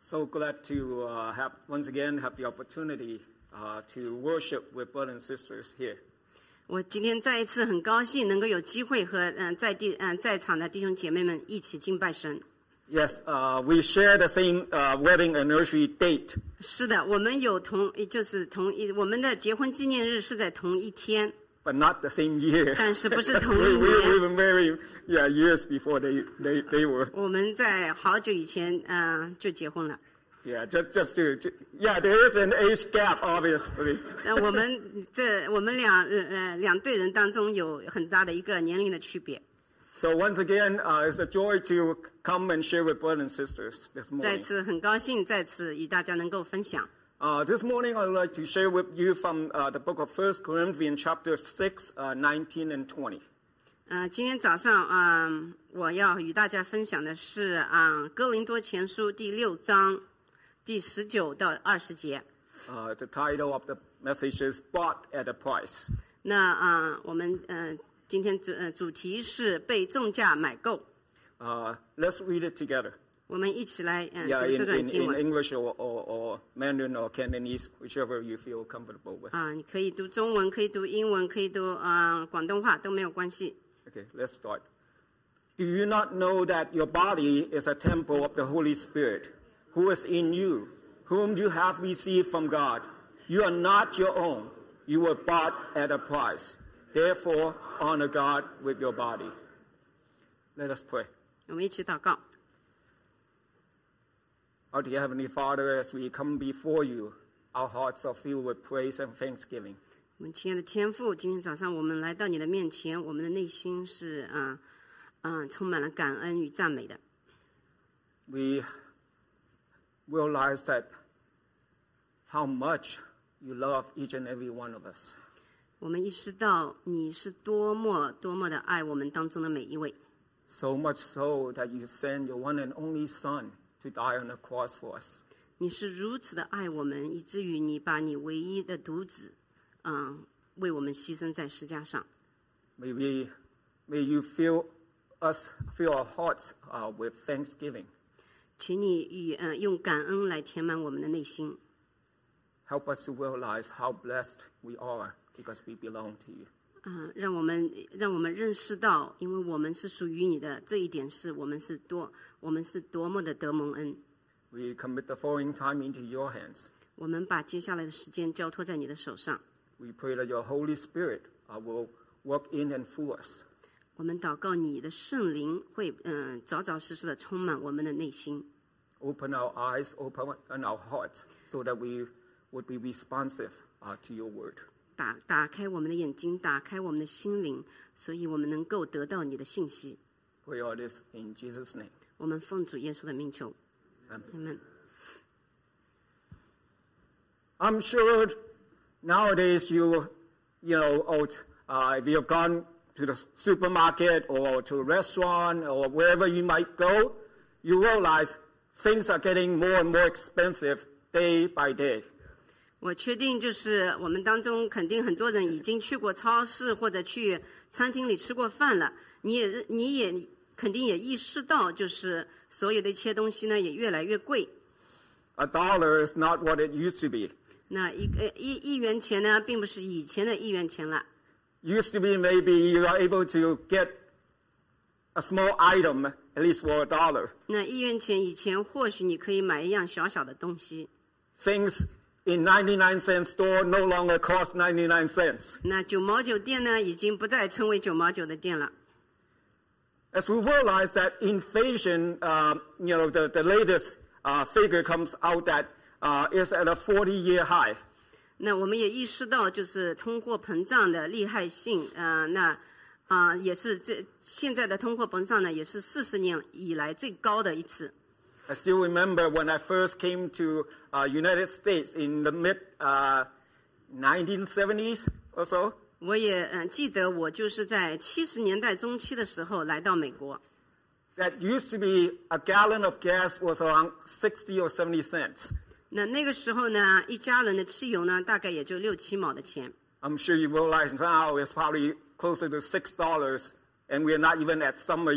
So glad to once again have the opportunity to worship with brothers and sisters here. 我今天再一次很高兴能够有机会和在场的弟兄姐妹们一起敬拜神。 Yes, we share the same wedding anniversary date. 是的，我们有我们的结婚纪念日是在同一天。 But not the same year. 但是不是同一年。 We've been married, years before they were. 我们在好久以前就结婚了。 Yeah, just to there is an age gap, obviously. 我们两对人当中有很大的一个年龄的区别。 So once again, it's a joy to come and share with brothers and sisters this morning. 再次很高兴，再次与大家能够分享。 This morning, I would like to share with you from the book of 1 Corinthians, chapter 6, 19 and 20. 今天早上我要与大家分享的是哥林多前书第6章第19到20节。 The title of the message is "Bought at a Price." 那我们今天主题是被重价买购。 Let's read it together. 我们一起来读 in 这段经文。 English or Mandarin or Cantonese, whichever you feel comfortable with. 你可以读中文，可以读英文，可以读广东话，都没有关系。 Okay, let's start. Do you not know that your body is a temple of the Holy Spirit, who is in you, whom you have received from God? You are not your own. You were bought at a price. Therefore, honor God with your body. Let us pray. 我们一起祷告。 Our dear Heavenly Father, as we come before you, our hearts are filled with praise and thanksgiving. 我们亲爱的天父，今天早上我们来到你的面前，我们的内心是充满了感恩与赞美的。 We realize that how much you love each and every one of us. 我们意识到你是多么多么的爱我们当中的每一位。 So much so that you send your one and only Son to die on the cross for us. 你是如此的愛我們，以至於你把你唯一的獨子，為我們犧牲在十架上。 May you fill our hearts with thanksgiving. 請你用感恩來填滿我們的內心。 Help us to realize how blessed we are because we belong to you. 讓我們認識到，因為我們是屬於你的，這一點是我們是多麼的得蒙恩。 We commit the following time into your hands. 我們把接下來的時間交託在你的手上。 We pray that your Holy Spirit will work in and through us. 我們禱告你的聖靈會扎扎實實的充滿我們的內心。 Open our eyes, open our hearts, so that we would be responsive to your word. 打開我們的眼睛，打開我們的心靈，所以我們能夠得到你的信息。 Pray all this in Jesus' name. 我們奉主耶穌的名求。Amen. I'm sure nowadays if you have gone to the supermarket or to a restaurant or wherever you might go, you realize things are getting more and more expensive day by day. 我确定就是我们当中肯定很多人已经去过超市或者去餐厅里吃过饭了，你也肯定也意识到，就是所有的一切东西呢也越来越贵。 $1 is not what it used to be. 那一元钱呢，并不是以前的1元钱了。 Used to be maybe you are able to get a small item at least for $1. 那1元钱以前或许你可以买一样小小的东西。 Things in 99-cent store no longer cost 99 cents. 那9毛9店呢，已经不再称为9毛9的店了。 As we realize that inflation, the latest figure comes out that is at a 40-year high. 那我们也意識到，就是通貨膨脹的厲害性，也是現在的通貨膨脹呢，也是40年以來最高的一次。 I still remember when I first came to United States in the mid 1970s or so. 我也記得我就是在70年代中期的時候來到美國。 That used to be a gallon of gas was around 60 or 70 cents. 那個時候呢，1加侖的汽油呢，大概也就6、7毛的錢。 I'm sure you realize now it's probably closer to $6, and we're not even at summer yet.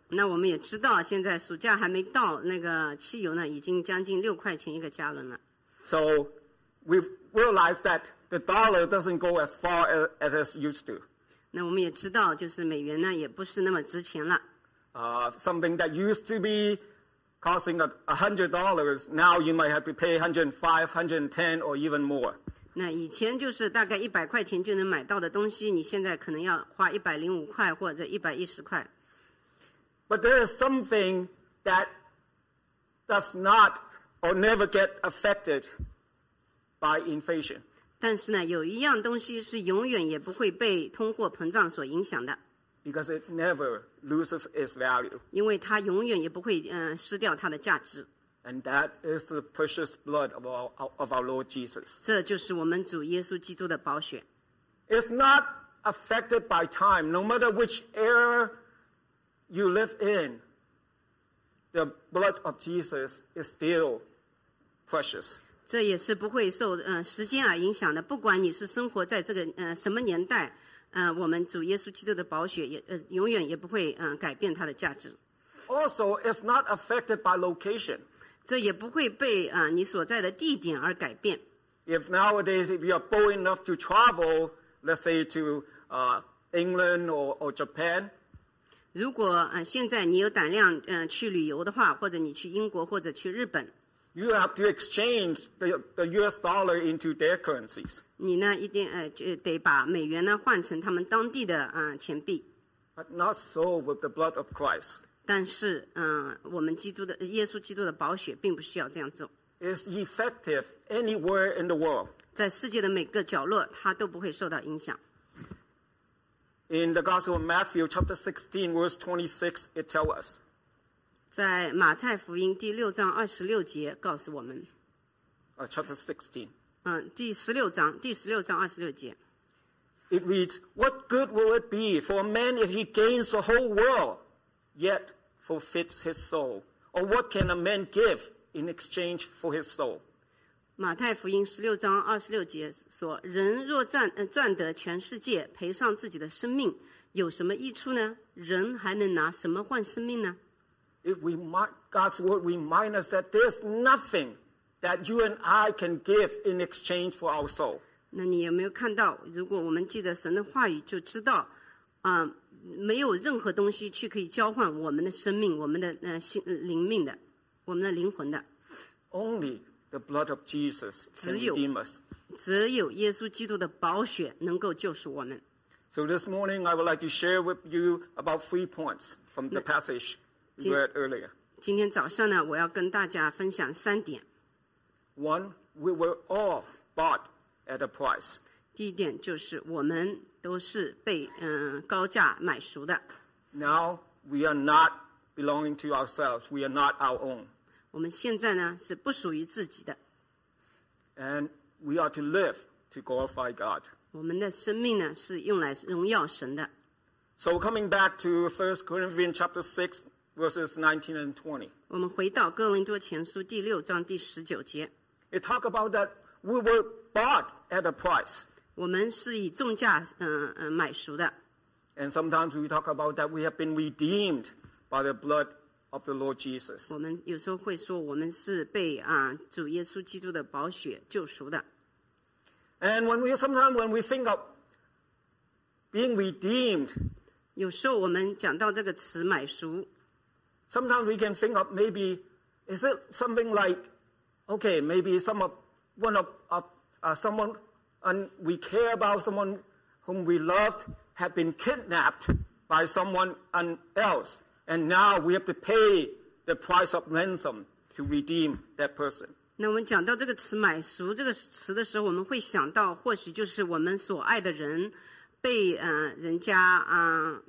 那我们也知道，现在暑假还没到，那个汽油呢已经将近6块钱1个加仑了。 So we've realized that the dollar doesn't go as far as it used to. 那我们也知道，就是美元呢也不是那么值钱了。 Something that used to be costing $100, now you might have to pay $105, $110, or even more. 那以前就是大概100块钱就能买到的东西，你现在可能要花105块或者110块。 But there is something that does not or never get affected by inflation. 但是呢，有一样东西是永远也不会被通货膨胀所影响的。 Because it never loses its value. 因为它永远也不会失掉它的价值。 And that is the precious blood of our Lord Jesus. 这就是我们主耶稣基督的宝血。 It's not affected by time, no matter which era you live in. The blood of Jesus is still precious. 这也是不会受时间而影响的，不管你是生活在这个什么年代，我们主耶稣基督的宝血也永远也不会改变它的价值。 Also, it's not affected by location. 这也不会被你所在的地点而改变。 If nowadays if you are bold enough to travel, let's say to England or Japan. 如果现在你有胆量去旅游的话，或者你去英国或者去日本。 You have to exchange the US dollar into their currencies. 你呢一定得把美元呢换成他们当地的钱币。 But not so with the blood of Christ. 但是我们耶稣基督的宝血并不需要这样做。 It's effective anywhere in the world. 在世界的每个角落，它都不会受到影响。 In the Gospel of Matthew, chapter 16, verse 26, it tells us. 在马太福音第6章26节告诉我们。 Chapter 16. 第16章26节。 It reads, "What good will it be for a man if he gains the whole world, yet forfeits his soul? Or what can a man give in exchange for his soul?" 马太福音16章26节说：“人若赚得全世界，赔上自己的生命，有什么益处呢？人还能拿什么换生命呢？” God's word reminds us that there's nothing that you and I can give in exchange for our soul. 那你有没有看到？如果我们记得神的话语，就知道，没有任何东西去可以交换我们的生命、我们的灵命的、我们的灵魂的。 Only the blood of Jesus can redeem us. 只有耶稣基督的宝血能够救赎我们。 So this morning, I would like to share with you about 3 points from the passage we read earlier. 今天早上呢，我要跟大家分享3点。 One, we were all bought at a price. 第一点就是我们都是被高价买赎的。 Now we are not belonging to ourselves. We are not our own. 我们现在呢是不属于自己的。 And we are to live to glorify God. 我们的生命呢是用来荣耀神的。 So coming back to 1 Corinthians chapter 6, verses 19 and 20. 我们回到哥林多前书第6章第19节。 It talk about that we were bought at a price. 我们是以重价买赎的。 And sometimes we talk about that we have been redeemed by the blood of the Lord Jesus. 我们有时候会说我们是被主耶稣基督的宝血救赎的。 And sometimes when we think of being redeemed, 有时候我们讲到这个词买赎 sometimes we can think of maybe, is it something like, okay, maybe someone and we care about, someone whom we loved, have been kidnapped by someone else, and now we have to pay the price of ransom to redeem that person. 那我们讲到这个词买赎这个词的时候，我们会想到或许就是我们所爱的人被人家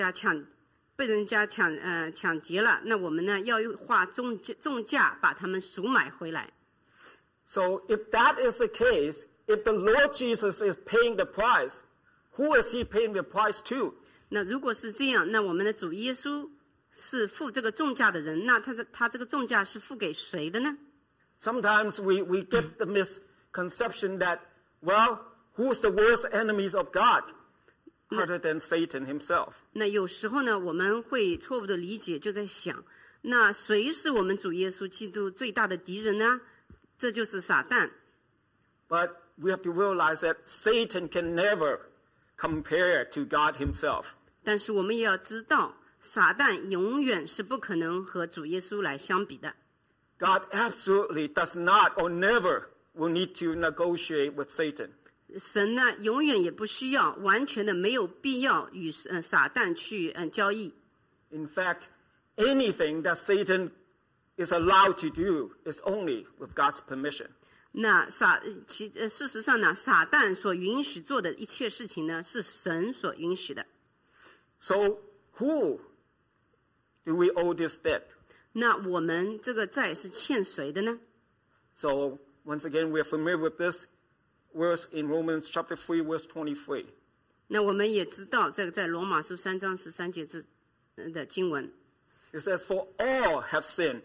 抢劫了，那我们呢要花重价把他们赎买回来。 So if that is the case, if the Lord Jesus is paying the price, who is he paying the price to? 那如果是这样，那我们的主耶稣是付这个重价的人，那他这个重价是付给谁的呢？ Sometimes we get the misconception that, well, who's the worst enemies of God? other than Satan himself. 那有时候呢，我们会错误的理解，就在想，那谁是我们主耶稣基督最大的敌人呢？这就是撒旦。 But we have to realize that Satan can never compare to God himself. 但是我们也要知道，撒旦永远是不可能和主耶稣来相比的。 God absolutely does not or never will need to negotiate with Satan. 神呢，永远也不需要，完全的没有必要与撒旦去交易。 In fact, anything that Satan is allowed to do is only with God's permission. 那事实上呢，撒旦所允许做的一切事情呢，是神所允许的。 So who do we owe this debt? 那我们这个债是欠谁的呢？ So once again, we're familiar with this verse in Romans chapter 3, verse 23. 那我们也知道，这个在罗马书3章13节的经文， It says, "For all have sinned."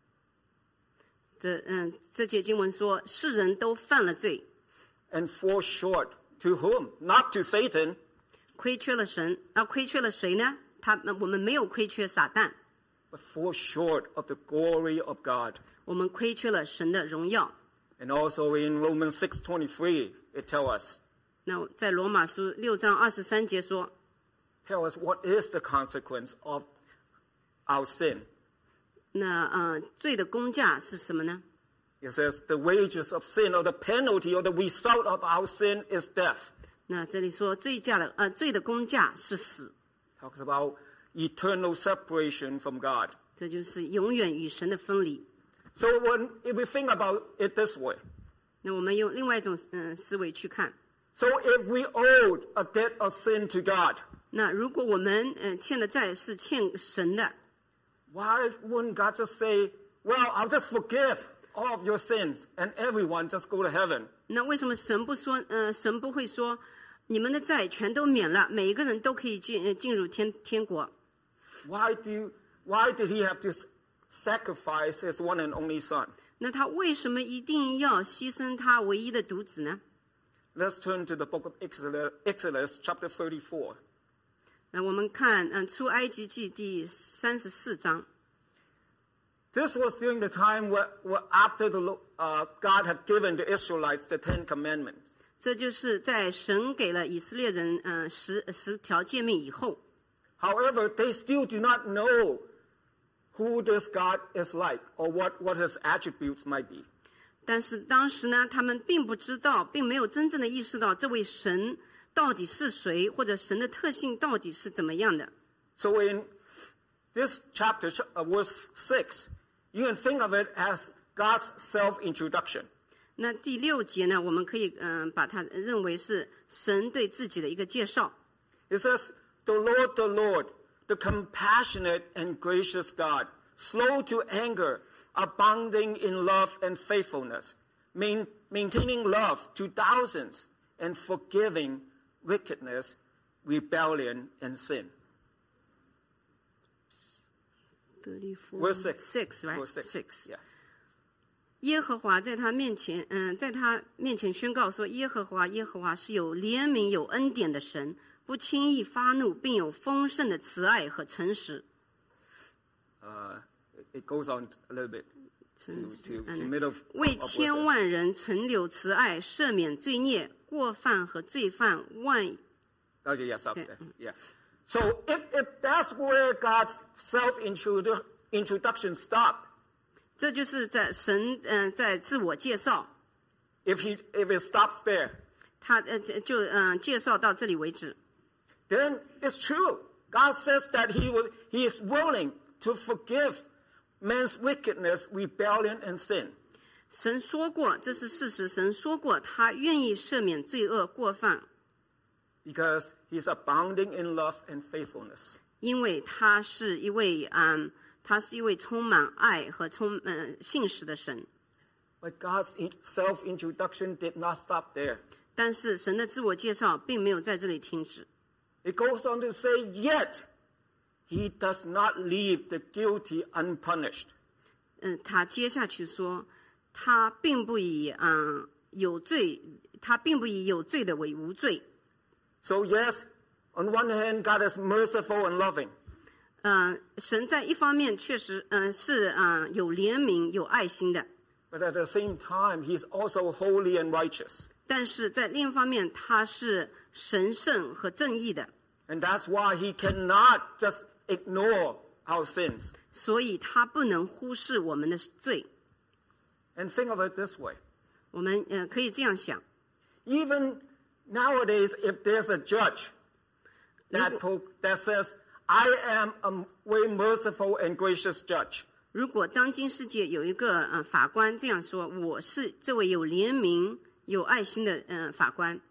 这节经文说，世人都犯了罪， And fall short to whom? Not to Satan, 亏缺了神，亏缺了谁呢？我们没有亏缺撒旦， but fall short of the glory of God. 我们亏缺了神的荣耀。 And also in Romans 6:23, it tells us, 那在罗马书6章23节说， tell us what is the consequence of our sin. 那罪的工价是什么呢？ It says, the wages of sin or the penalty or the result of our sin is death. 那这里说罪的工价是死， Talks about eternal separation from God. 这就是永远与神的分离。 So if we think about it this way, 那我们用另外一种思维去看， so if we owed a debt of sin to God, 那如果我们欠的债是欠神的， why wouldn't God just say, well, I'll just forgive all of your sins and everyone just go to heaven? 那为什么神不会说你们的债全都免了，每一个人都可以进入天国？ Why did he have to sacrifice his one and only son? 那他为什么一定要牺牲他唯一的独子呢？ Let's turn to the book of Exodus chapter 34. 那我们看出埃及记第34章。 This was during the time where after God had given the Israelites the 10 commandments. 这就是在神给了以色列人十条诫命以后， However, they still do not know who this God is like or what his attributes might be. 但是当时呢，他们并不知道，并没有真正的意识到这位神到底是谁，或者神的特性到底是怎么样的。 So in this chapter, verse 6, you can think of it as God's self-introduction. 那第6节呢，我们可以把它认为是神对自己的一个介绍。 It says, the Lord, the compassionate and gracious God, slow to anger, abounding in love and faithfulness, maintaining love to thousands, and forgiving wickedness, rebellion, and sin. Verse 6. right? Verse 6. Yeah. 耶和华在他面前宣告说：耶和华是有怜悯、有恩典的神，不轻易发怒，并有丰盛的慈爱和诚实。 It goes on a little bit to middle 为 of 千 verse 万人存留慈爱，赦免罪孽、过犯和罪犯万。 8. Yes, up Okay. there. Yeah. So if that's where God's self-introduction stopped, 这就是在神在自我介绍， if it stops there, 他就介绍到这里为止。 then it's true. God says that He is willing to forgive man's wickedness, rebellion, and sin. 神说过，这是事实。神说过，他愿意赦免罪恶过犯， Because He's abounding in love and faithfulness. 因为他是一位充满爱和信实的神。 But God's self-introduction did not stop there. 但是神的自我介绍并没有在这里停止。 It goes on to say, yet He does not leave the guilty unpunished. 他接下去说，他并不以有罪的为无罪。 So yes, On one hand, God is merciful and loving. 神在一方面确实是有怜悯有爱心的， But at the same time, He's also holy and righteous. 但是在另一方面他是神圣和正义的， And that's why He cannot just ignore our sins. 所以他不能忽视我们的罪。 And think of it this way. 我们可以这样想， Even nowadays, if there's a judge that says, I am a very merciful and gracious judge, 如果当今世界有一个法官这样说，我是这位有怜悯有爱心的法官，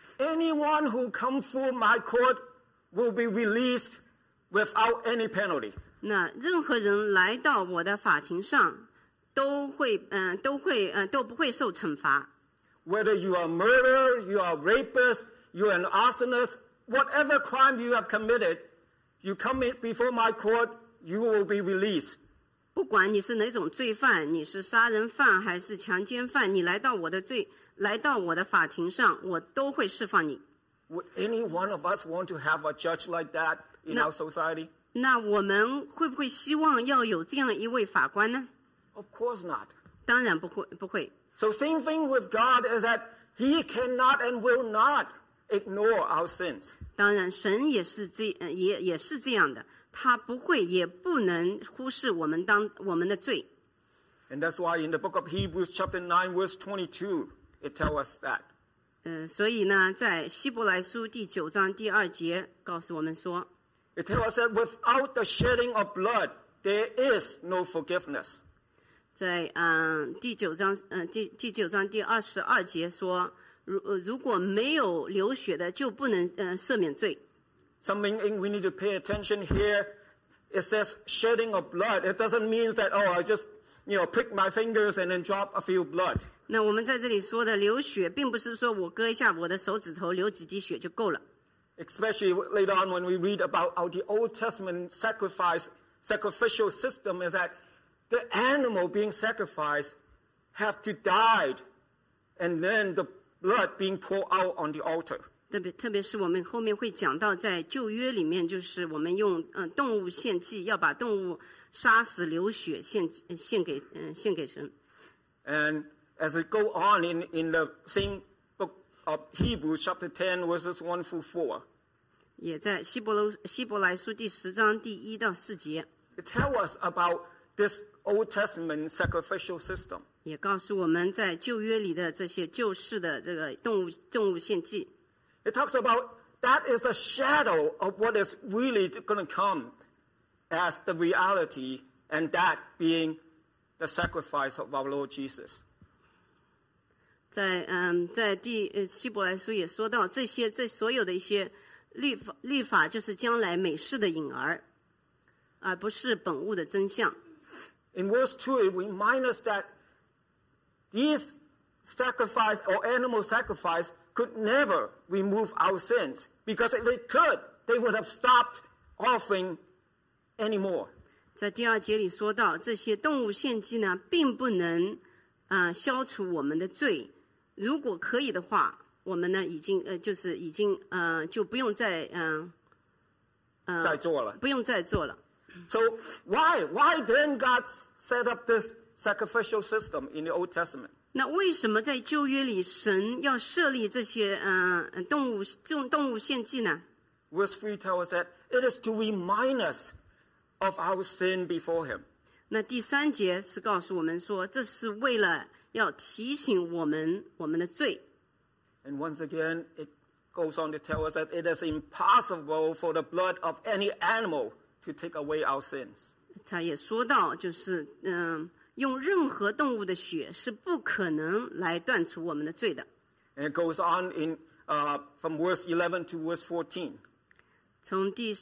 anyone who comes through my court will be released without any penalty. 那任何人来到我的法庭上，都不会受惩罚。 Whether you are a murderer, you are a rapist, you are an arsonist, whatever crime you have committed, you come in before my court, you will be released. 不管你是哪种罪犯，你是杀人犯还是强奸犯，你来到我的法庭上，我都会释放你。 Would any one of us want to have a judge like that in our society? 那我们会不会希望要有这样一位法官呢？ Of course not. 当然不会。 So same thing with God is that He cannot and will not ignore our sins. 当然，神也是这样的，他不会也不能忽视我们的罪。 And that's why in the book of Hebrews chapter 9 verse 22, it tells us that. 所以呢，在希伯来书第9章第2节告诉我们说， It tells us that without the shedding of blood, there is no forgiveness. 在第9章第9章第22节说，如果没有流血的，就不能赦免罪。 Something we need to pay attention here. It says shedding of blood. It doesn't mean that, I just, prick my fingers and then drop a few blood. 那我们在这里说的流血，并不是说我割一下我的手指头流几滴血就够了。 Especially later on when we read about the Old Testament sacrificial system, is that the animal being sacrificed have to die, and then the blood being poured out on the altar. 特别是我们后面会讲到，在旧约里面，就是我们用动物献祭，要把动物杀死流血献给神。 And as it go on in the same book of Hebrews chapter 10 verses 1 through 4, 也在希伯来书第10章第1到4节， it tells us about this Old Testament sacrificial system. 也告诉我们在旧约里的这些旧式的这个动物献祭。 It talks about that is the shadow of what is really going to come as the reality, and that being the sacrifice of our Lord Jesus. 在希伯来书也说到，这所有的一些律法就是将来美事的影儿，而不是本物的真相。 In verse 2, it reminds us that these sacrifice or animal sacrifice could never remove our sins, because if they could, they would have stopped offering anymore. 在第2节里说到，这些动物献祭呢，并不能消除我们的罪。如果可以的话，我们呢就不用再做了。 So why then God set up this sacrificial system in the Old Testament? 那为什么在旧约里神要设立这些动物献祭呢？ Verse 3 tells us that it is to remind us of our sin before Him. 那第3节是告诉我们说，这是为了要提醒我们的罪。 And once again, it goes on to tell us that it is impossible for the blood of any animal to take away our sins. 他也说到，就是用任何动物的血是不可能来断除我们的罪的。 And it goes on from verse 11 to verse 14. 从第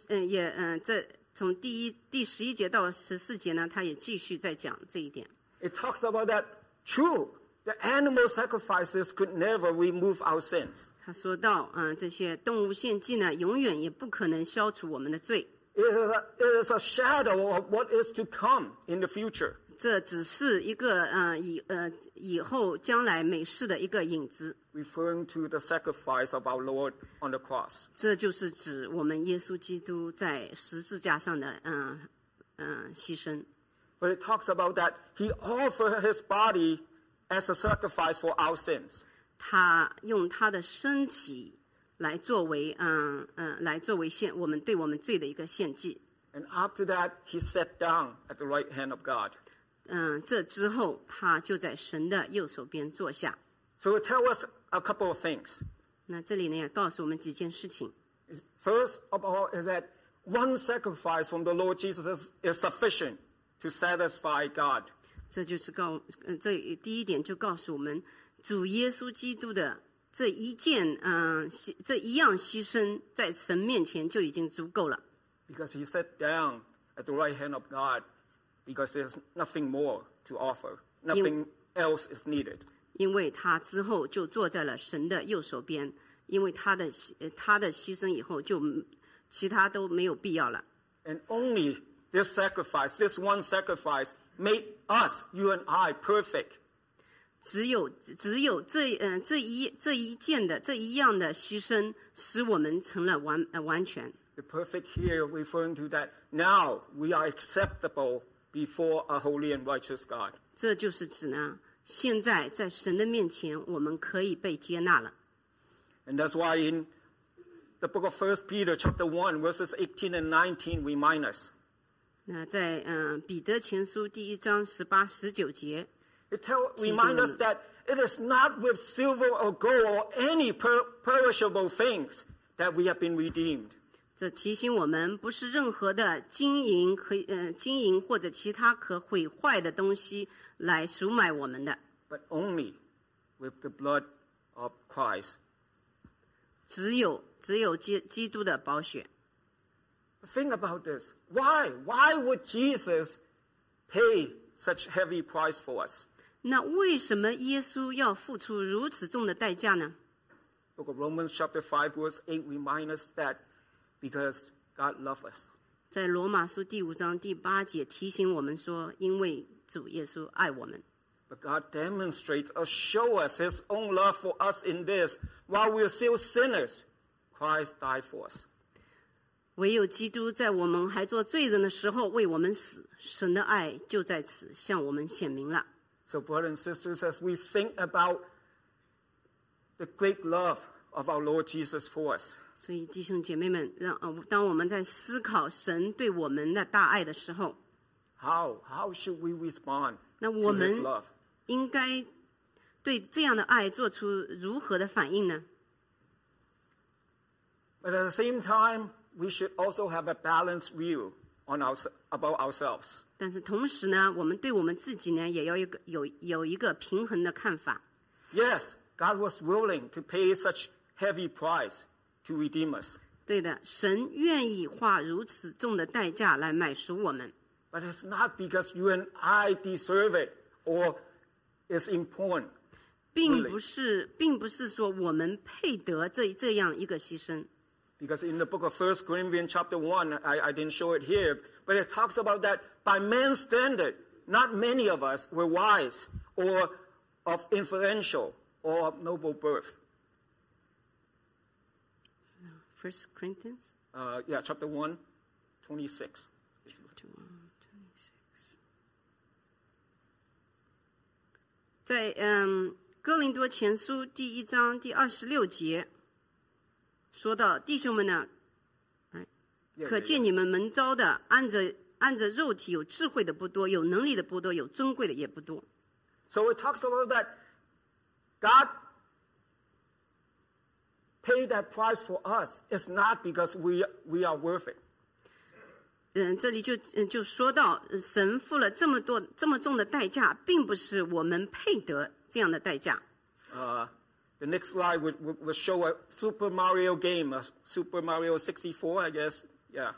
11节到14节呢，他也继续在讲这一点。 It talks about that true, the animal sacrifices could never remove our sins. 他说到这些动物献祭呢，永远也不可能消除我们的罪。 It is a shadow of what is to come in the future. 这只是一个以后将来美事的一个影子。 referring to the sacrifice of our Lord on the cross. 这就是指我们耶稣基督在十字架上的牺牲。 But it talks about that he offered his body as a sacrifice for our sins. 他用他的身体来作为我们对我们罪的一个献祭。 And after that, he sat down at the right hand of God. 这之后他就在神的右手边坐下。 So it tells us a couple of things. 那这里呢也告诉我们几件事情。 First of all is that one sacrifice from the Lord Jesus is sufficient to satisfy God. 这就是这第一点就告诉我们，主耶稣基督的这一样牺牲，在神面前就已经足够了。 Because he sat down at the right hand of God, because there's nothing more to offer, nothing else is needed. 因为他之后就坐在了神的右手边，因为他的牺牲以后，就其他都没有必要了。 And only this sacrifice, this one sacrifice, made us, you and I, perfect. 只有这一样的牺牲，使我们成了完全。 The perfect here referring to that now we are acceptable before a holy and righteous God. 这就是指呢，现在在神的面前，我们可以被接纳了。 And that's why in the book of 1 Peter chapter 1 verses 18 and 19 remind us. 那在彼得前书第1章18、19节 It reminds us that it is not with silver or gold or any perishable things that we have been redeemed. 这提醒我们，不是任何的金银或者其他可毁坏的东西来赎买我们的， But only with the blood of Christ. 只有基督的宝血。 Think about this. Why would Jesus pay such heavy price for us? 那为什么耶稣要付出如此重的代价呢？ Book of Romans chapter 5 verse 8 reminds us that because God loves us. 在罗马书第5章第8节提醒我们说，因为主耶稣爱我们。 But God demonstrates or shows us his own love for us in this. While we are still sinners, Christ died for us. 唯有基督在我们还做罪人的时候为我们死，神的爱就在此向我们显明了。 So brothers and sisters, as we think about the great love of our Lord Jesus for us, 所以弟兄姐妹们，当我们在思考神对我们的大爱的时候， how should we respond 那 to 我们 his love? 应该对这样的爱做出如何的反应呢？ But at the same time, we should also have a balanced view about ourselves. 但是同时呢，我们对我们自己呢，也要有一个平衡的看法。 Yes, God was willing to pay such heavy price to redeem us. 对的，神愿意花如此重的代价来买赎我们。 But it's not because you and I deserve it or is important. 并不是说我们配得这样一个牺牲。 Because in the book of 1 Corinthians chapter 1, I didn't show it here, but it talks about that by man's standard, not many of us were wise or of influential or of noble birth. 1 Corinthians? Chapter 1, 26. 在哥林多前书第1章第26节说到，弟兄们呢，可见你们蒙召的，按着肉体有智慧的不多，有能力的不多，有尊贵的也不多。 So it talks about that God paid that price for us. It's not because we are worth it. 这里就说到，神付了这么重的代价，并不是我们配得这样的代价。 The next slide would show a Super Mario game, Super Mario 64, I guess. Yeah.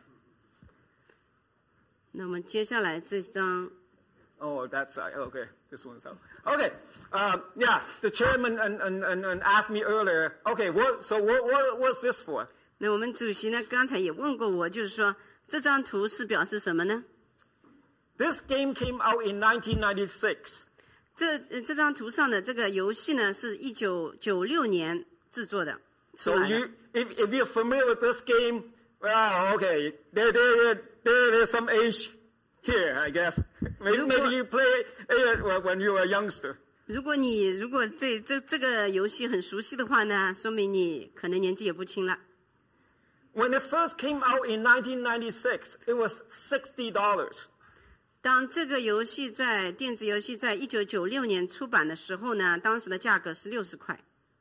那么接下来这张 Oh, that side. Okay, this one's out. Okay. The chairman and asked me earlier. Okay, what's this for? 那我们主席呢，刚才也问过我，就是说这张图是表示什么呢？ This game came out in 1996. 这张图上的这个游戏呢，是1996年制作的。 So if you're familiar with this game, well, okay, there is some age here, I guess. Maybe you play it when you were a youngster. 如果这个游戏很熟悉的话呢，说明你可能年纪也不轻了。 When it first came out in 1996, it was $60. 当这个电子游戏在1996年出版的时候呢，当时的价格是60块。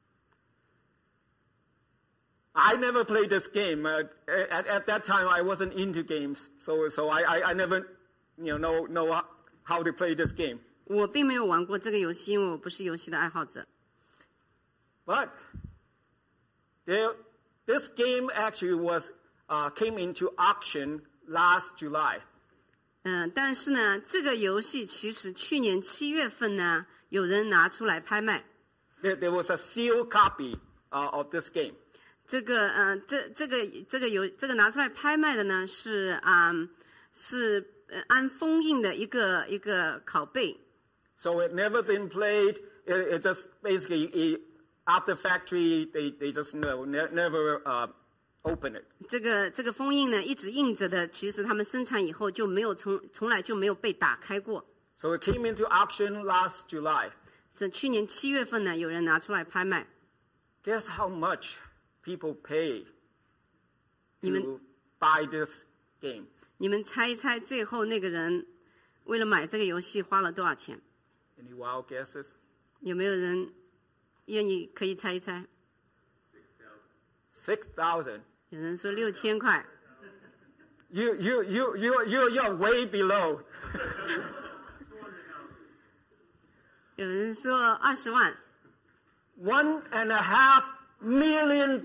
I never played this game. At that time, I wasn't into games, so I never, know how to play this game. 我并没有玩过这个游戏，因为我不是游戏的爱好者。 But this game actually came into auction last July. 但是呢，这个游戏其实去年7月份呢，有人拿出来拍卖。 There was a sealed copy of this game. 这个拿出来拍卖的呢，是按封印的一个拷贝。 So it never been played. It just basically after factory they just never open it. 这个封印呢，一直印着的，其实他们生产以后就没有从来就没有被打开过。 So it came into auction last July. 这去年7月份呢，有人拿出来拍卖。 Guess how much people pay 你们 to buy this game? 你们猜一猜，最后那个人为了买这个游戏花了多少钱？ Any wild guesses? 有没有人愿意可以猜一猜？ $6,000. 有人说6000块， You're way below. 有人说20万。 $1.5 million.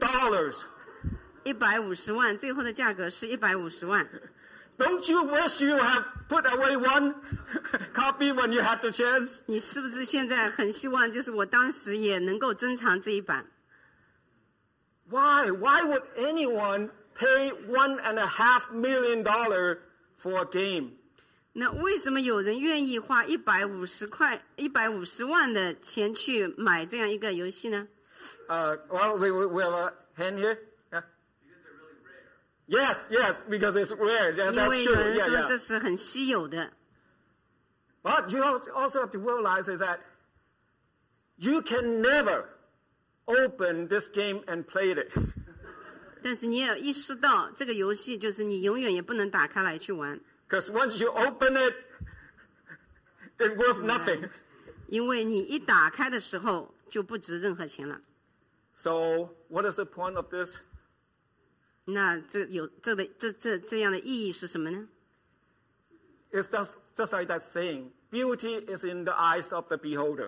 150万，最后的价格是150万。 Don't you wish you have put away one copy when you had the chance? 你是不是现在很希望，就是我当时也能够珍藏这一版？ Why would anyone pay $1.5 million for a game? 那为什么有人愿意花150万的钱去买这样一个游戏呢？ Well, we have a hand here. Yeah? Yes, because it's rare. Yeah, 因 that's 为有 true. 人 Yeah, 说 yeah. 这是很稀有的。 But you also have to realize is that you can never open this game and play it. 但是你也要意识到，这个游戏就是你永远也不能打开来去玩， Because once you open it, it's worth nothing. 因为你一打开的时候就不值任何钱了。 So what is the point of this? 那这样的意义是什么呢？ It's just like that saying, beauty is in the eyes of the beholder.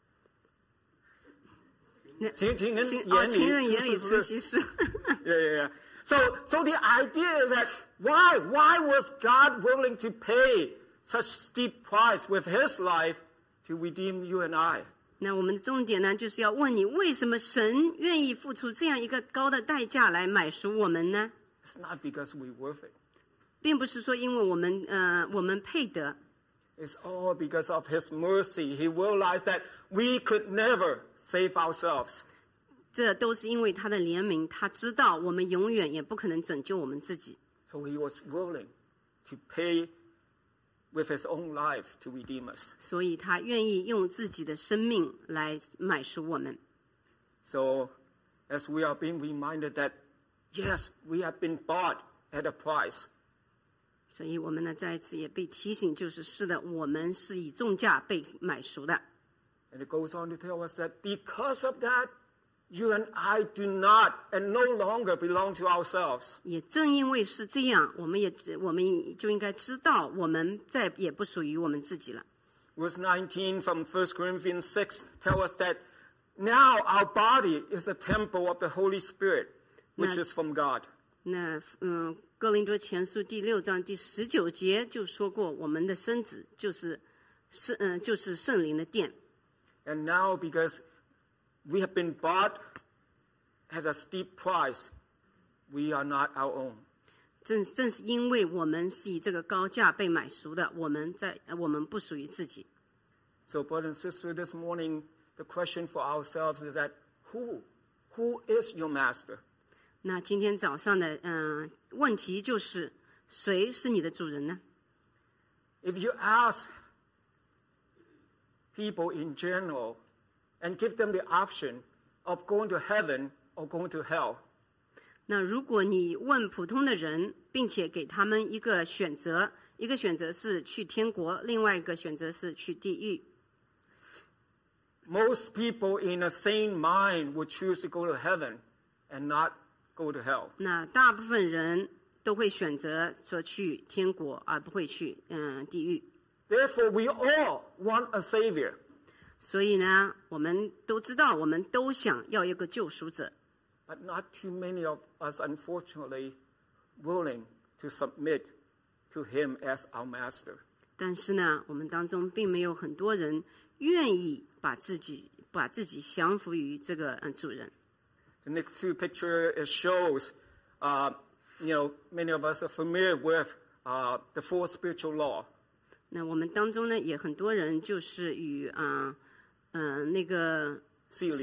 情人眼里出西施。 Yeah. So the idea is that why was God willing to pay such steep price with His life to redeem you and I? 那我们的重点呢，就是要问你，为什么神愿意付出这样一个高的代价来买赎我们呢？ It's not because we worth it. 并不是说因为我们配得， It's all because of His mercy. He realized that we could never save ourselves. 这都是因为他的怜悯，他知道我们永远也不可能拯救我们自己， So He was willing to pay with His own life to redeem us. 所以他愿意用自己的生命来买赎我们。 So as we are being reminded that, yes, we have been bought at a price. 所以我们呢，再一次也被提醒，就是是的，我们是以重价被买赎的。 And it goes on to tell us that because of that, you and I do not and no longer belong to ourselves. 也正因为是这样，我们就应该知道，我们再也不属于我们自己了。 Verse 19 from 1 Corinthians 6 tell us that now our body is a temple of the Holy Spirit, which is from God. 那哥林多前书第6章第19节就说过，我们的身子就是圣灵的殿。 And now because we have been bought at a steep price, we are not our own. 正是因为我们是以这个高价被买赎的，我们不属于自己。 So, brothers and sisters, this morning, the question for ourselves is that who is your master? 那今天早上的问题就是，谁是你的主人呢？ If you ask people in general and give them the option of going to heaven or going to hell, 那如果你问普通的人，并且给他们一个选择，一个选择是去天国，另外一个选择是去地狱。 most people in a sane mind would choose to go to heaven and not go to hell. 那大部分人都会选择说去天国，而不会去地狱。 Therefore, we all want a savior. 所以呢，我们都知道，我们都想要一个救赎者。 But not too many of us, unfortunately, willing to submit to him as our master. 但是呢，我们当中并没有很多人愿意把自己降服于这个主人。 The next few pictures it shows, many of us are familiar with the four spiritual law. 那我们当中呢，也很多人就是与那个四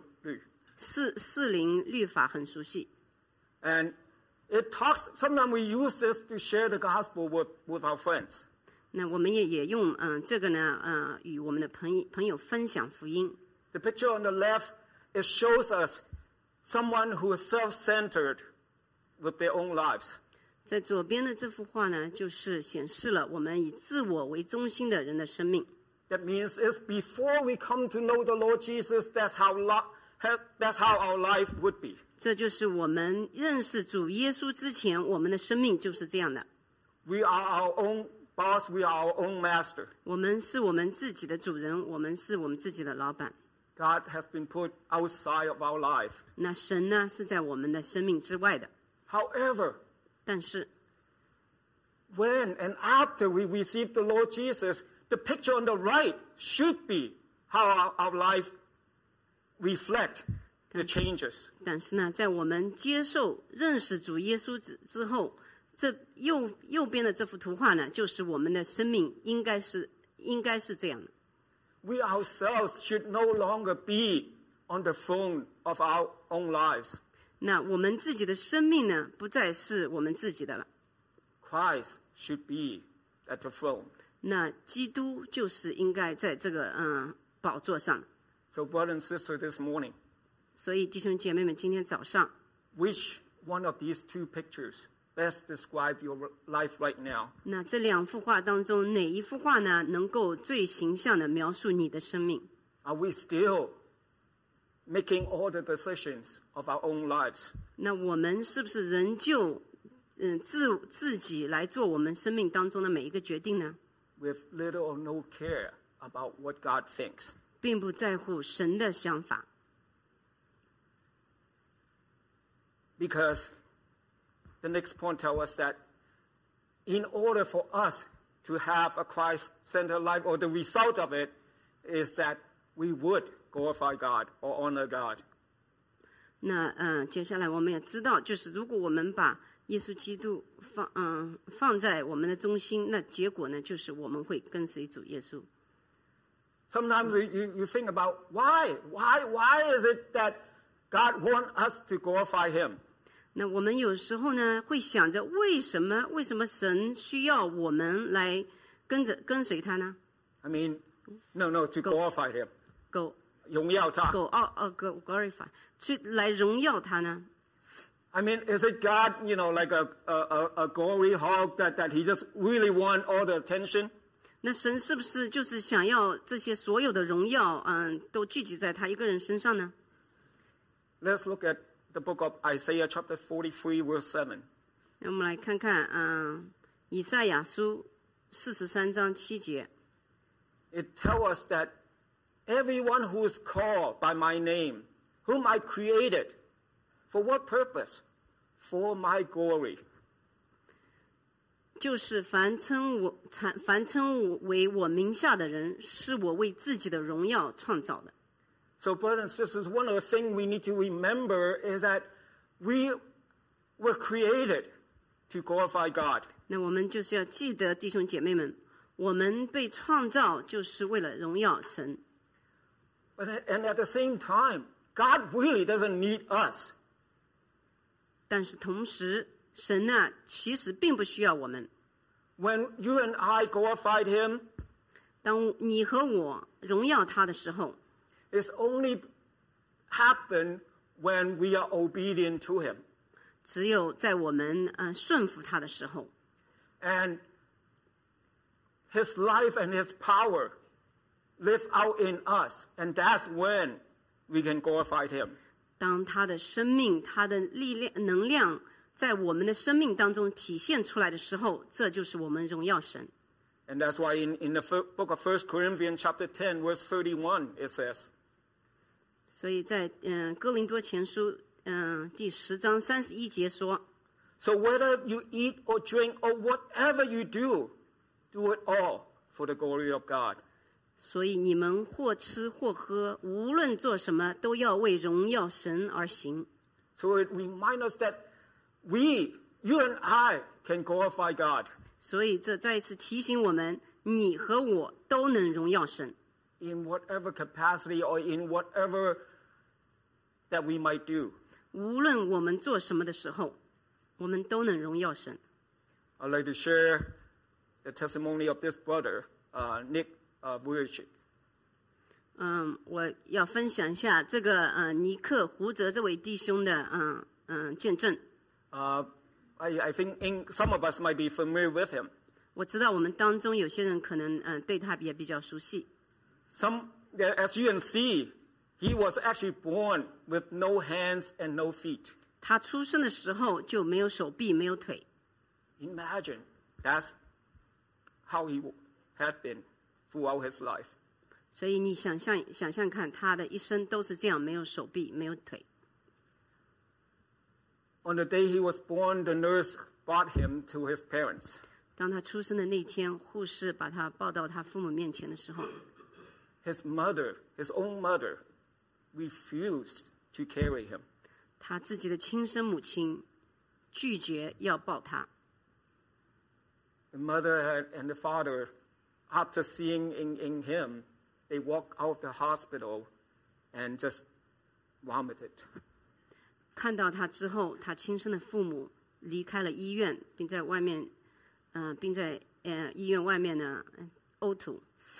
灵律法很熟悉。 And it talks. Sometimes we use this to share the gospel with our friends. 那我们也用这个呢与我们的朋友分享福音。 The picture on the left, it shows us someone who is self-centered with their own lives. 在左边的这幅画呢，就是显示了我们以自我为中心的人的生命。 That means it's before we come to know the Lord Jesus, that's how our life would be. 这就是我们认识主耶稣之前，我们的生命就是这样的。 We are our own boss, we are our own master. 我们是我们自己的主人，我们是我们自己的老板。 God has been put outside of our life. 那神呢，是在我们的生命之外的。 However, 但是 when and after we receive the Lord Jesus, the picture on the right should be how our life reflect the changes. 但是呢，在我们接受认识主耶稣之后，这右边的这幅图画呢，就是我们的生命应该是这样的。 We ourselves should no longer be on the throne of our own lives. 那我们自己的生命呢，不再是我们自己的了。 Christ should be at the throne. 那基督就是应该在这个宝座上。 So, brother and sister, this morning, 所以弟兄姐妹们，今天早上 which one of these two pictures best describe your life right now? 那这两幅画当中，哪一幅画呢，能够最形象地描述你的生命？ Are we still making all the decisions of our own lives? 那我们是不是仍旧自己来做我们生命当中的每一个决定呢？ With little or no care about what God thinks. 并不在乎神的想法。 Because the next point tells us that in order for us to have a Christ-centered life, or the result of it is that we would glorify God or honor God. 那接下来我们也知道，就是如果我们把耶稣基督放在我们的中心，那结果呢，就是我们会跟随主耶稣。 Sometimes you think about why is it that God wants us to glorify Him? 那我们有时候呢，会想着为什么神需要我们来跟随他呢 I mean, no, to glorify Him. 荣耀他。 glorify 去来荣耀他呢 I mean, is it God, like a glory hog that He just really want all the attention? 那神是不是就是想要这些所有的荣耀都聚集在他一个人身上呢 Let's look at the book of Isaiah chapter 43 verse 7. 那我们来看看以赛亚书43章7节 It tells us that everyone who is called by my name, whom I created, for what purpose? For my glory. 就是凡称我为我名下的人，是我为自己的荣耀创造的。 So, brothers and sisters, one of the things we need to remember is that we were created to glorify God. 那我们就是要记得，弟兄姐妹们，我们被创造就是为了荣耀神。 And at the same time, God really doesn't need us. 但是同时，神呢，其实并不需要我们。 When you and I glorified Him, 当你和我荣耀他的时候， it's only happen when we are obedient to Him. 只有在我们顺服他的时候， And His life and His power live out in us. And that's when we can glorify Him. 当他的生命、他的力量、能量在我们的生命当中体现出来的时候，这就是我们荣耀神。 And that's why in the book of 1 Corinthians chapter 10, verse 31, it says, 所以在哥林多前书第10章31节说， So whether you eat or drink or whatever you do, do it all for the glory of God. 所以你们或吃或喝，无论做什么，都要为荣耀神而行。 So it reminds us that you and I can glorify God 所以这再一次提醒我们，你和我都能荣耀神， in whatever capacity or in whatever that we might do. 无论我们做什么的时候，我们都能荣耀神。 I'd like to share the testimony of this brother, Nick Vujicic. 我要分享一下这个尼克胡泽这位弟兄的见证。 I think some of us might be familiar with him. 我知道我们当中有些人可能对他也比较熟悉。 As you can see, he was actually born with no hands and no feet. 他出生的时候就没有手臂，没有腿。 Imagine that's how he had been throughout his life. 所以你想象看，他的一生都是这样，没有手臂，没有腿。 On the day he was born, the nurse brought him to his parents. 当他出生的那天，护士把他抱到他父母面前的时候， His own mother, refused to carry him. 他自己的亲生母亲拒绝要抱他。 The mother and the father, after seeing in him, they walked out of the hospital and just vomited. 看到他之后，他亲生的父母离开了医院，并在医院外面呢呕吐。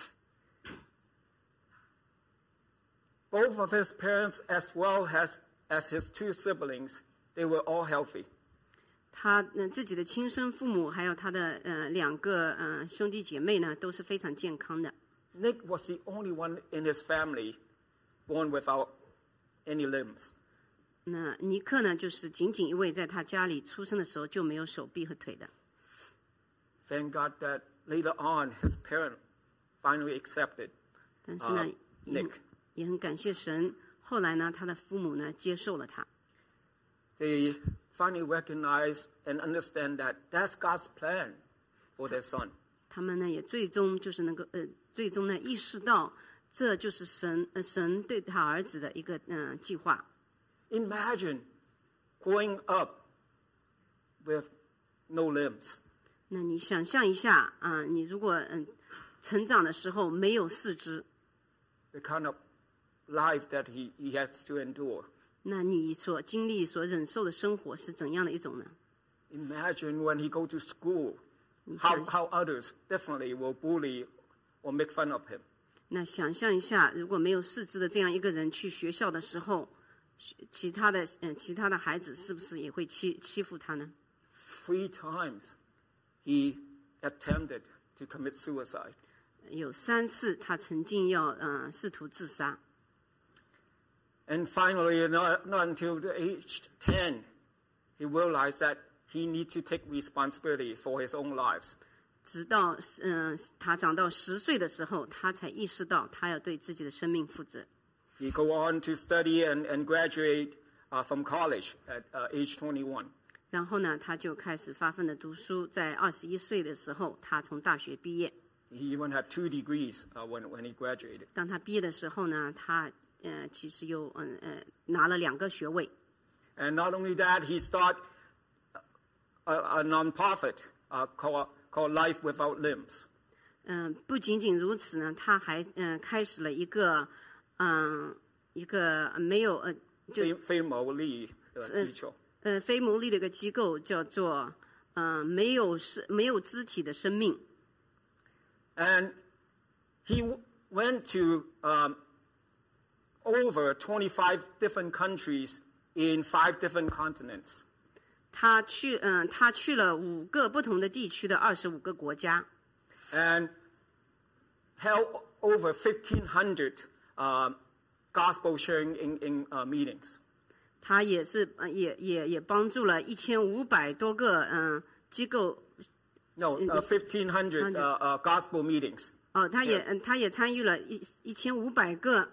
Both of his parents, as well as his two siblings, they were all healthy. 他自己的亲生父母还有他的2个兄弟姐妹呢，都是非常健康的。 Nick was the only one in his family born without any limbs. 那尼克呢，就是仅仅一位在他家里出生的时候就没有手臂和腿的。 Thank God that later on his parents finally accepted 但是呢， Nick. 也很感谢神，后来呢，他的父母呢接受了他。 They finally recognize and understand that that's God's plan for their son. 他们呢也最终就是能够最终呢意识到，这就是神对他儿子的一个计划。 Imagine growing up with no limbs. 那你想象一下你如果成长的时候没有四肢， The kind of life that he has to endure. 那你所经历、所忍受的生活是怎样的一种呢？ Imagine when he go to school, how others definitely will bully or make fun of him. 那想象一下，如果没有四肢的这样一个人去学校的时候，其他的孩子是不是也会欺负他呢？ 3 times he attempted to commit suicide. 有3次他曾经要试图自杀。 And finally, not until the age 10, he realized that he needs to take responsibility for his own lives. 直到他长到10岁的时候，他才意识到他要对自己的生命负责。 He go on to study and graduate from college at age 21. 然后呢，他就开始发奋的读书，在21岁的时候，他从大学毕业。 He even had 2 degrees when he graduated. 当他毕业的时候呢，他其实又拿了2个学位。 And not only that, he started a non-profit called Life Without Limbs. 不仅仅如此呢，他还开始了一个没有非牟利的机构。 非牟利的一个机构，叫做没有肢体的生命。 And he went to over 25 different countries in 5 different continents. 他去了5个不同的地区的25个国家。 And held over 1,500 gospel sharing in meetings. 他也是也帮助了1500多个机构。 No, 1,500 gospel meetings. 他也参与了1500个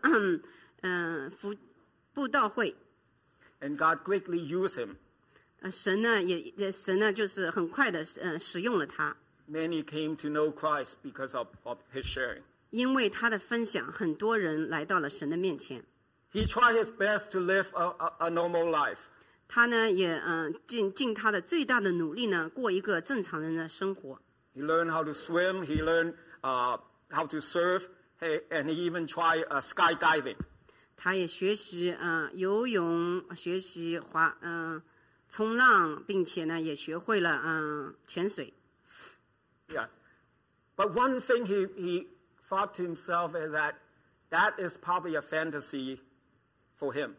布道会。 And God greatly used him. 神呢就是很快的使用了他。 Many came to know Christ because of his sharing. 因为他的分享，很多人来到了神的面前。 He tried his best to live a normal life. 他呢也尽他的最大的努力呢，过一个正常人的生活。 He learned how to swim. He learned how to surf, and he even tried skydiving. 他也学习游泳，学习冲浪，并且呢也学会了潜水。 Yeah, but one thing he thought to himself is that is probably a fantasy for him.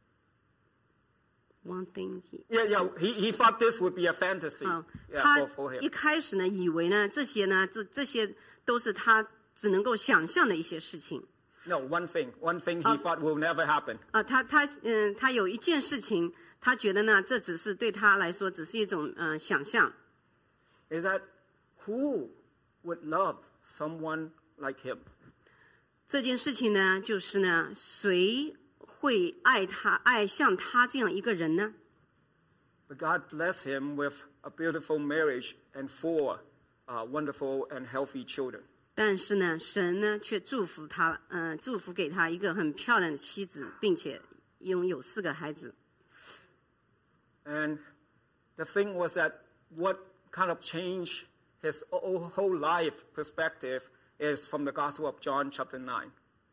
One thing he thought this would be a fantasy. 他 for him. 一开始呢，以为呢这些都是他只能够想象的一些事情。 No, one thing he thought will never happen. 他有一件事情，他觉得呢，这只是对他来说只是一种想象。 Is that who would love someone like him? 这件事情呢，就是呢，谁会爱像他这样一个人呢？ But God blessed him with a beautiful marriage and 4 wonderful and healthy children. 但是呢，神呢却祝福给他一个很漂亮的妻子，并且拥有4个孩子。 And the thing was that what kind of changed his whole life perspective is from the Gospel of John chapter 9.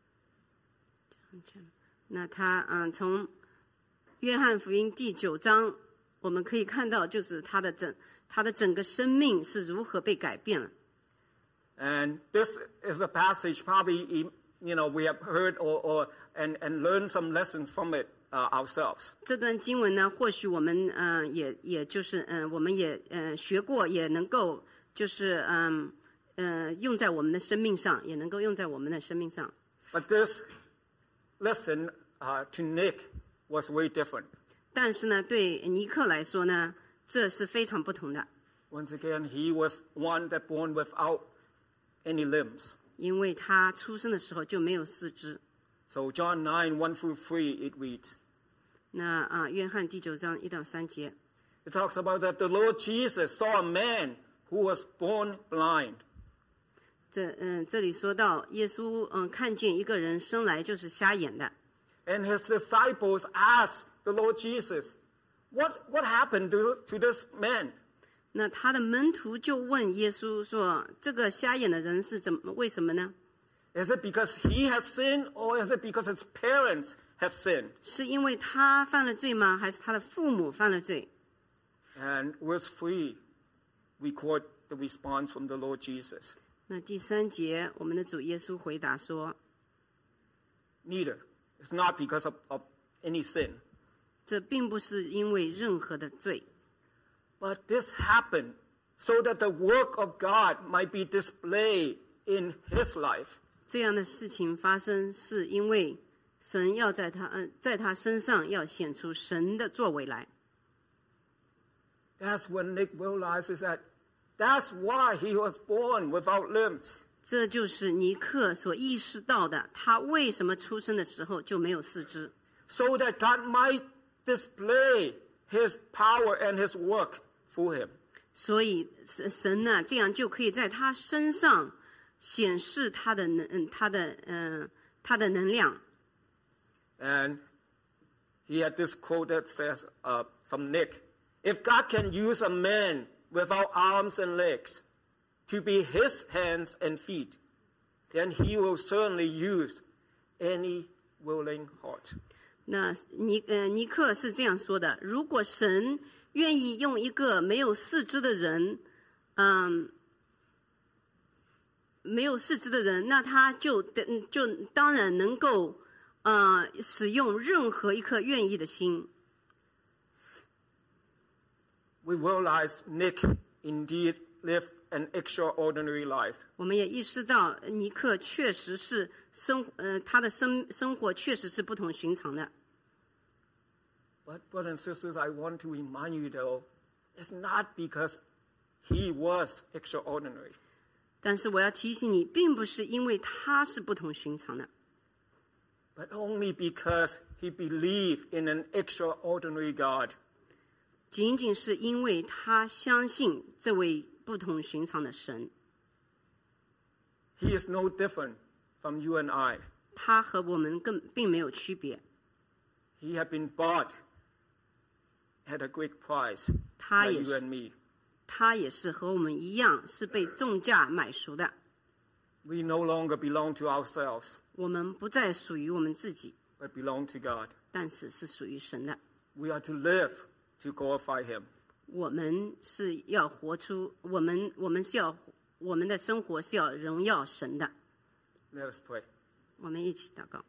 那他从约翰福音第9章，我们可以看到，就是他的整个生命是如何被改变了。 And this is a passage probably we have heard and learned some lessons from it ourselves. 这段经文呢，或许我们也就是我们也学过，也能够就是用在我们的生命上，也能够用在我们的生命上。 But this lesson to Nick was way different. 但是呢，对尼克来说呢，这是非常不同的。 Once again, he was one that born without any limbs. 因为他出生的时候就没有4肢。 So John 9, 1 through 3, it reads. 那约翰第9章1到3节。 It talks about that the Lord Jesus saw a man who was born blind. 这里说到耶稣看见一个人生来就是瞎眼的。 And his disciples asked the Lord Jesus, what happened to this man? 那他的门徒就问耶稣说：“这个瞎眼的人是为什么呢？” Is it because he has sinned, or is it because his parents have sinned? 是因为他犯了罪吗？还是他的父母犯了罪？ And verse 3 record the response from the Lord Jesus. 那第3节，我们的主耶稣回答说 Neither. It's not because of any sin. 这并不是因为任何的罪。 But this happened so that the work of God might be displayed in his life. 这样的事情发生，是因为神要在他身上要显出神的作为来。 That's when Nick realizes that's why he was born without limbs. 这就是尼克所意识到的，他为什么出生的时候就没有4肢。 So that God might display his power and his work through him. 所以神呢，这样就可以在他身上显示他的能量。 And he had this quote that says from Nick, If God can use a man without arms and legs to be his hands and feet, then he will certainly use any willing heart. 那尼克是这样说的：如果神愿意用一个没有四肢的人，那他就当然能够使用任何一颗愿意的心。 We realize Nick indeed lived an extraordinary life. 我们也意识到尼克确实是他的生活确实是不同寻常的。 But brothers and sisters, I want to remind you though, it's not because he was extraordinary. 但是我要提醒你，并不是因为他是不同寻常的， but only because he believed in an extraordinary God. 仅仅是因为他相信这位不同寻常的神。 He is no different from you and I. 他和我们并没有区别。 He had been bought at a great price 他 by 也 you 是 and me. 他也是和我们一样，是被重价买赎的。 We no longer belong to ourselves, 我们不再属于我们自己， but belong to God. 但是是属于神的。 We are to live to glorify him. 我们是要活出我们的生活是要荣耀神的。 Let us pray. 我们一起祷告。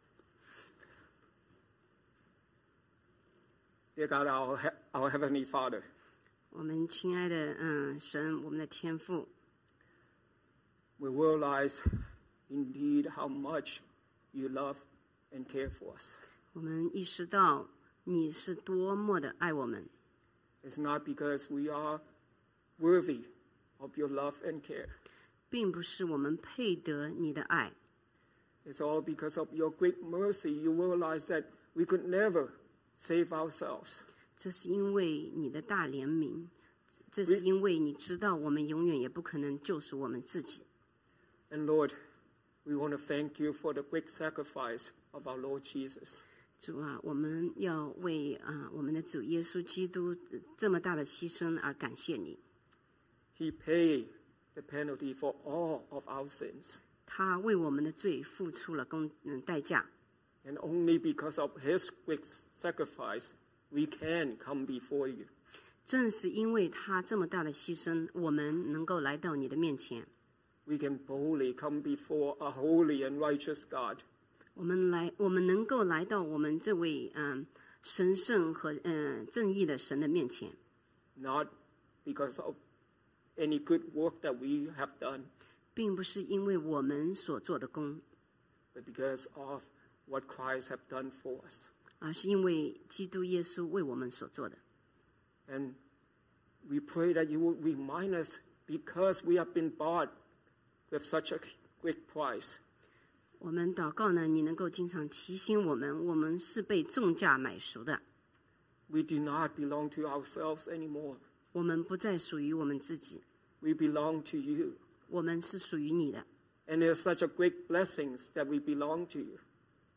Dear God, our Heavenly Father, 我们亲爱的神，我们的天父， we realize indeed how much you love and care for us. 我们意识到你是多么的爱我们。 It's not because we are worthy of your love and care. 并不是我们配得你的爱， It's all because of your great mercy. You realize that we could never save ourselves. 这是因为你的大怜悯，这是因为你知道我们永远也不可能救赎我们自己。 And Lord, we want to thank you for the great sacrifice of our Lord Jesus. 主啊，我们要为我们的主耶稣基督这么大的牺牲而感谢你。 He paid the penalty for all of our sins. 他为我们的罪付出了代价， And only because of his great sacrifice, we can come before you. 正是因为他这么大的牺牲，我们能够来到你的面前。 We can boldly come before a holy and righteous God. 我们能够来到我们这位神圣和正义的神的面前， Not because of any good work that we have done, 并不是因为我们所做的功， but because of what Christ have done for us. 而是因为基督耶稣为我们所做的。 And we pray that you will remind us, because we have been bought with such a great price, 我们祷告呢，你能够经常提醒我们，我们是被重价买赎的， we do not belong to ourselves anymore. 我们不再属于我们自己， We belong to you. 我们是属于你的。 And there's such a great blessings that we belong to you.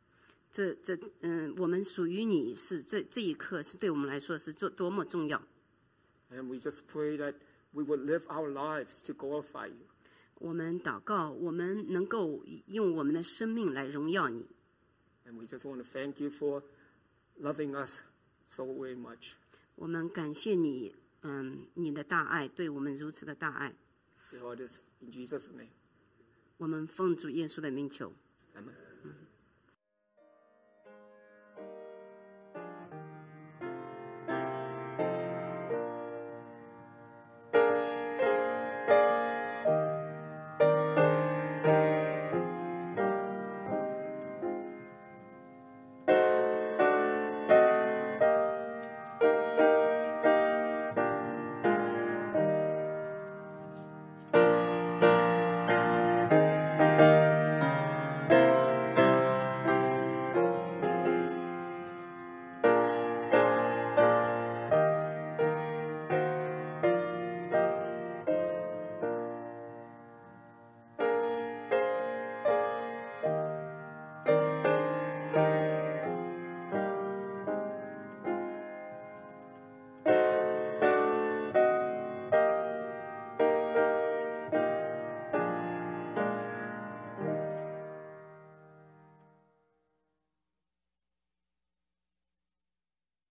我们属于你是这一刻是对我们来说是多么重要。 And we just pray that we would live our lives to glorify you. 我们祷告，我们能够用我们的生命来荣耀你。 And we just want to thank you for loving us so very much. 我们感谢你，你的大爱，对我们如此的大爱。 We all this in Jesus' name. 我们奉主耶稣的名求。 Amen.